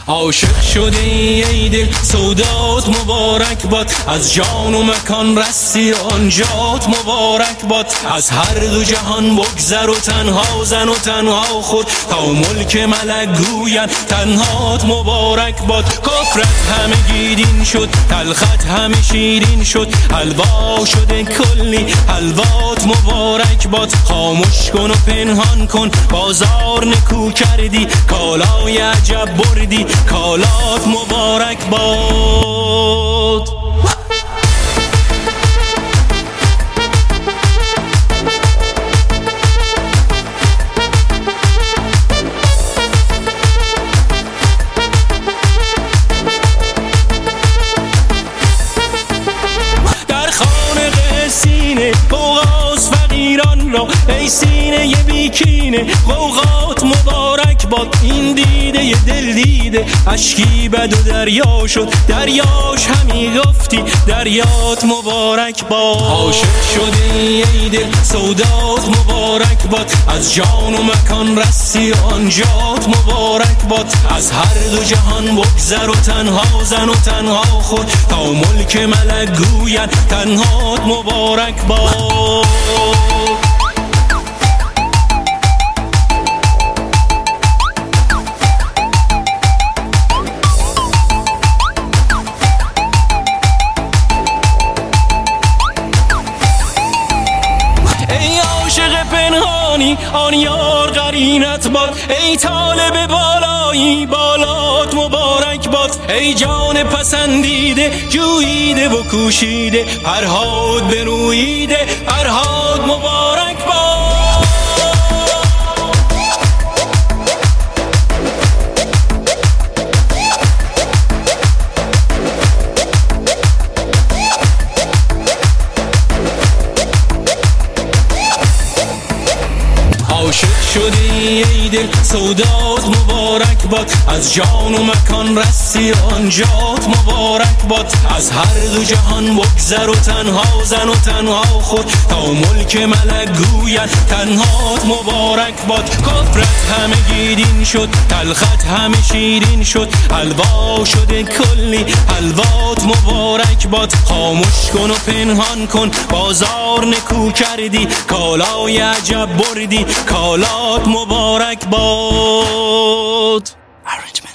عاشق شده ای دل سودات مبارک باد، از جان و مکان رستی آنجات مبارک باد. از هر دو جهان بگذر و تنها زن و تنها خود، تا ملک ملک گوید تنهات مبارک باد. کفرت همه گیدین شد، تلخت همه شیرین شد، حلوا شده کلی حلوات مبارک باد. خاموش کن و پنهان کن بازار نکو کردی، کالای عجب بردی کالات مبارک باد. در خانه سینه قوقاس فقیران را، ای سینه ی بیکینه قوقات مبارک باد. این دیده ی دل دیده اشکی بد و دریا شد، دریاش همی گفتی دریات مبارک باد. عاشق شده ای دل سودات مبارک باد، از جان و مکان رستی آنجات مبارک باد. از هر دو جهان بگذر و تنها زن و تنها خود، تا ملک ملک گوید تنهات مبارک باد. آن یار قرینت باد، ای طالب بالایی بالات مبارک باد. ای جان پسندیده جوییده و کوشیده، فرهاد بروییده فرهاد مبارک باد. عاشق شده ای دل سودات مبارک باد، از جان و مکان رستی آنجات مبارک باد. از هر دو جهان بگذر و تنها زن و تنها خود، تا ملک ملک گوید تنهات مبارک باد. کفرت همه گیدین شد، تلخت همه شیرین شد، حلوا شده کلی حلوات مبارک باد. خاموش کن و پنهان کن بازار نکو کردی، کالای عجب بردی کالات مبارک باد.